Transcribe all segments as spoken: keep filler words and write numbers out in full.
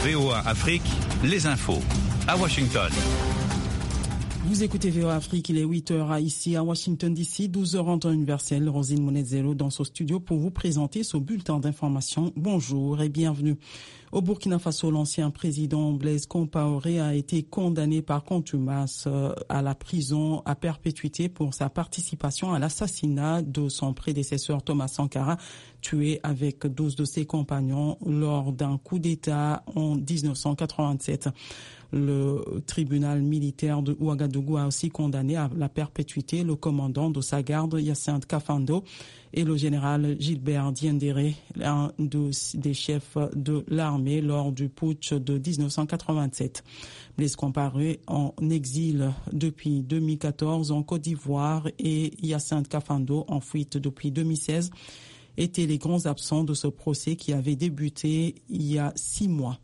V O A Afrique, les infos. À Washington. Vous écoutez V O A Afrique, il est huit heures ici à Washington D C, douze heures en temps universel. Rosine Monezero dans ce studio pour vous présenter ce bulletin d'information. Bonjour et bienvenue. Au Burkina Faso, l'ancien président Blaise Compaoré a été condamné par contumace à la prison à perpétuité pour sa participation à l'assassinat de son prédécesseur Thomas Sankara, tué avec douze de ses compagnons lors d'un coup d'État en dix-neuf cent quatre-vingt-sept. Le tribunal militaire de Ouagadougou a aussi condamné à la perpétuité le commandant de sa garde, Hyacinthe Kafando, et le général Gilbert Diendéré, l'un des chefs de l'armée lors du putsch de dix-neuf cent quatre-vingt-sept. Blaise Compaoré en exil depuis deux mille quatorze en Côte d'Ivoire et Hyacinthe Kafando en fuite depuis deux mille seize étaient les grands absents de ce procès qui avait débuté il y a six mois.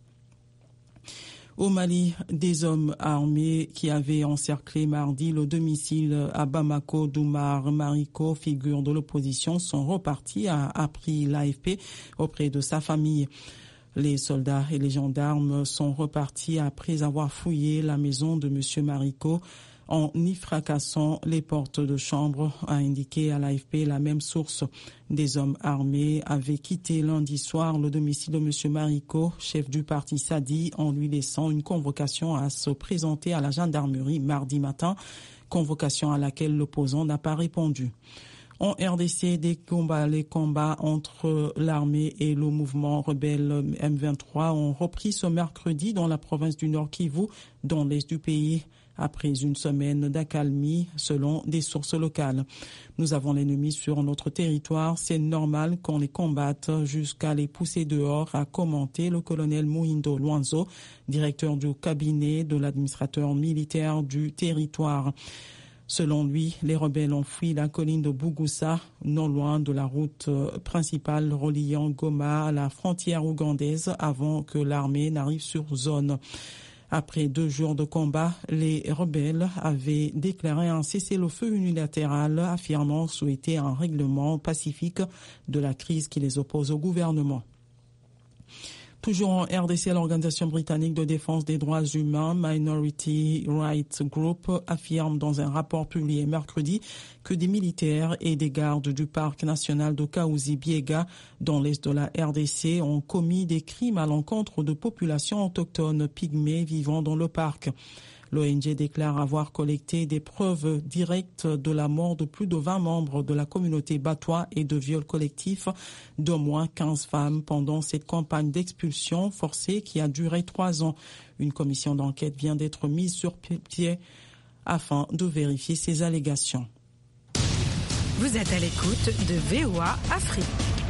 Au Mali, des hommes armés qui avaient encerclé mardi le domicile à Bamako d'Oumar Mariko, figure de l'opposition, sont repartis, a appris l'A F P auprès de sa famille. Les soldats et les gendarmes sont repartis après avoir fouillé la maison de M. Mariko en y fracassant les portes de chambre, a indiqué à l'A F P la même source. Des hommes armés avaient quitté lundi soir le domicile de M. Mariko, chef du parti Sadi, en lui laissant une convocation à se présenter à la gendarmerie mardi matin, convocation à laquelle l'opposant n'a pas répondu. En R D C, des combats, les combats entre l'armée et le mouvement rebelle M vingt-trois ont repris ce mercredi dans la province du Nord Kivu, dans l'est du pays, après une semaine d'accalmie, selon des sources locales. Nous avons l'ennemi sur notre territoire, c'est normal qu'on les combatte jusqu'à les pousser dehors, a commenté le colonel Muhindo Luanzo, directeur du cabinet de l'administrateur militaire du territoire. Selon lui, les rebelles ont fui la colline de Bougussa, non loin de la route principale reliant Goma à la frontière ougandaise, avant que l'armée n'arrive sur zone. Après deux jours de combat, les rebelles avaient déclaré un cessez-le-feu unilatéral, affirmant souhaiter un règlement pacifique de la crise qui les oppose au gouvernement. Toujours en R D C, l'organisation britannique de défense des droits humains, Minority Rights Group, affirme dans un rapport publié mercredi que des militaires et des gardes du parc national de Kaouzi-Biega, dans l'est de la R D C, ont commis des crimes à l'encontre de populations autochtones pygmées vivant dans le parc. L'O N G déclare avoir collecté des preuves directes de la mort de plus de vingt membres de la communauté Batois et de viols collectifs d'au moins quinze femmes pendant cette campagne d'expulsion forcée qui a duré trois ans. Une commission d'enquête vient d'être mise sur pied afin de vérifier ces allégations. Vous êtes à l'écoute de V O A Afrique.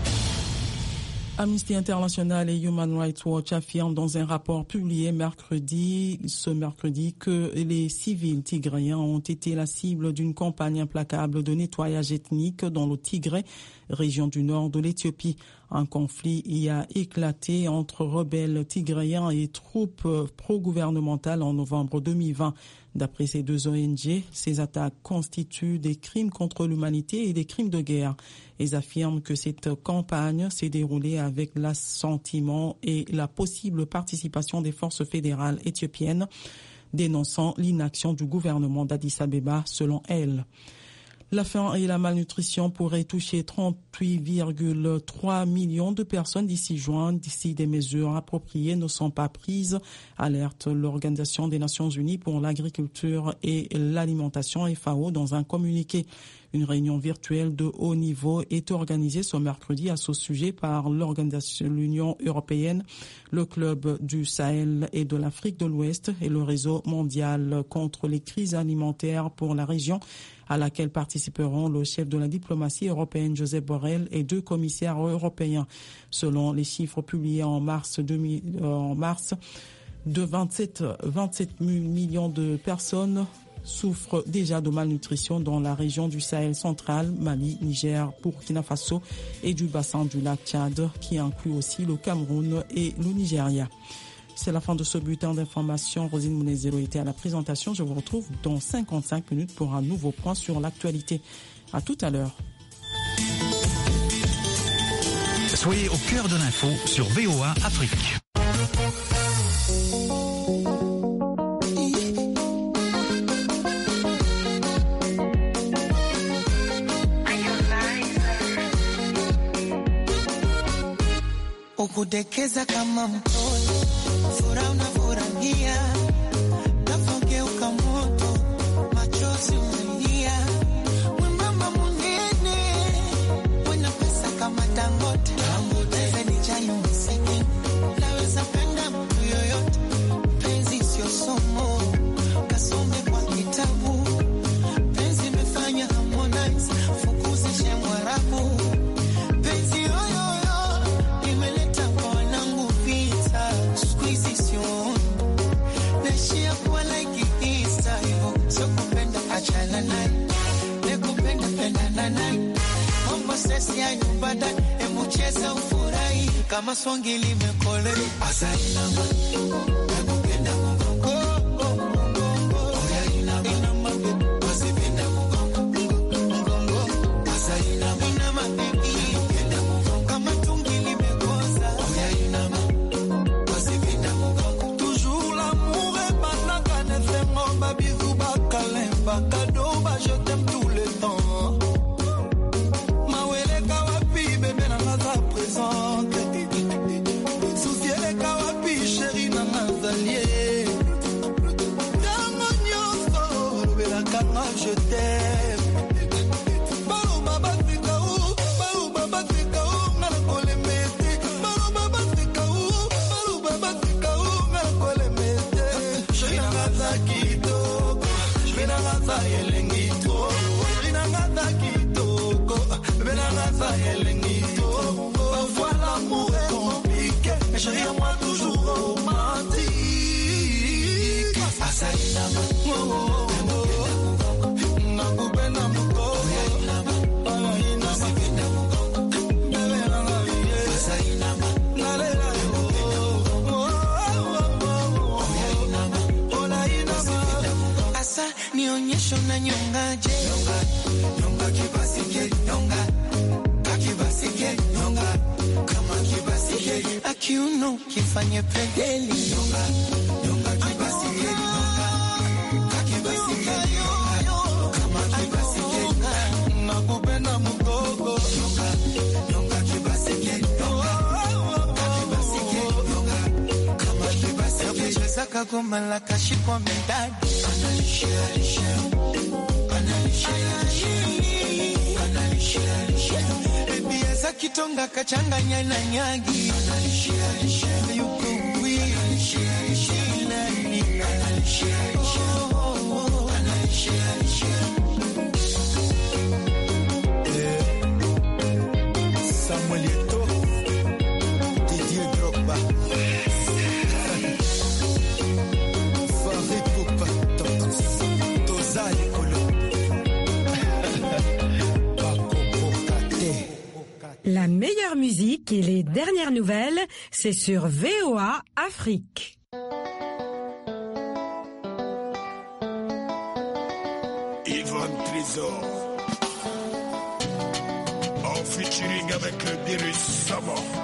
Amnesty International et Human Rights Watch affirment dans un rapport publié mercredi, ce mercredi, que les civils tigréens ont été la cible d'une campagne implacable de nettoyage ethnique dans le Tigré, région du nord de l'Éthiopie. Un conflit y a éclaté entre rebelles tigréens et troupes pro-gouvernementales en novembre deux mille vingt. D'après ces deux O N G, ces attaques constituent des crimes contre l'humanité et des crimes de guerre. Ils affirment que cette campagne s'est déroulée avec l'assentiment et la possible participation des forces fédérales éthiopiennes, dénonçant l'inaction du gouvernement d'Addis Abeba, selon elles. La faim et la malnutrition pourraient toucher trente-huit virgule trois millions de personnes d'ici juin, d'ici des mesures appropriées ne sont pas prises, alerte l'Organisation des Nations Unies pour l'agriculture et l'alimentation F A O dans un communiqué. Une réunion virtuelle de haut niveau est organisée ce mercredi à ce sujet par l'organisation l'Union européenne, le Club du Sahel et de l'Afrique de l'Ouest et le Réseau mondial contre les crises alimentaires pour la région, à laquelle participeront le chef de la diplomatie européenne Josep Borrell et deux commissaires européens. Selon les chiffres publiés en mars, deux mille, euh, en mars de vingt-sept, vingt-sept millions de personnes souffrent déjà de malnutrition dans la région du Sahel central, Mali, Niger, Burkina Faso et du bassin du lac Tchad, qui inclut aussi le Cameroun et le Nigeria. C'est la fin de ce bulletin d'information. Rosine Monezero était à la présentation. Je vous retrouve dans cinquante-cinq minutes pour un nouveau point sur l'actualité. À tout à l'heure. Soyez au cœur de l'info sur V O A Afrique. ukudekeza kama mtoto, furaha unafurahia, nafogeuka moto, machozi umelia, mwembamba munene, wena pesa kama Dangote, Dangote ni chayo msiki, naweza penda mtu yoyote, penzi sio somo, kasome kwa kitabu, penzi mefanya Harmonize, fukuzishe Mwarabu, penzi yoyoyo, imeleta kwa wanangu vita, squeeze sio, nashia kwa like Insta, hivyo, sio kupenda achana naye, nekupenda penda na naye, mambo sesi ya nyumbada, emu cheza ufurahi, kama swangi limekole, asa inama, nekupenda mungongo, oh, oh, mungongo, oya inama, inama, wasipenda mungongo, mungongo, asa inama, inama, nekupenda mungongo, kama tungi limekoza, oya inama, wasipenda mungongo. Toujours l'amour est banaka, ne fais-moi ma bisou, bakalemba, cadeau, bah je t'aime tout le temps. Mawele kawapi, bébé na naza présente. Soucier les kawapi, chérie na nazalie. Tango nyonso, lobela kanga, je t'aime. Balo baba fika ou, balo baba fika ou, ngala kole mete. Balo baba fika ou, balo baba fika ou, ngala kole mete. Chérie na naza kitoko, bébé na naza elengito. Chérie na naza kitoko, bébé na naza elengito. Parfois l'amour est compliqué, mais chérie à moi toujours romantique. Asa inama, oh oh oh, nakupenda mukoko. Oya inama, oya inama, nakupenda mukoko. Bebe nangalie, asa inama, nalela yo. Oh oh oh, oya inama, oya inama. Asa nionyesho na nyongaje, nyonga, nyonga kibasike, nyonga, kakibasike, nyonga, kama kibasike, akiuno kifanye pedeli, nyonga, nyonga kibasike, nyonga, kakibasike, nyonga, kama kibasike, Nakupenda mukoko. nyonga, nyonga kibasike, nyonga, kakibasike, nyonga, kama kibasike, cheza kagoma la kashikwa medali, analishia lishia, analishia lishia, analishia lishia, baby eza kitonga kachanganya na nyagi, analishia lishia, yuko wi, analishia lishia, nani, analishia lishia, analishia lishia. Samuel Eto'o, Didier Drogba, Farid Poupa, Toza Ekolo, Bakoko Kate. La meilleure musique et les dernières nouvelles, c'est sur V O A Afrique. Yvonne Trésor, en featuring avec le virus Savant.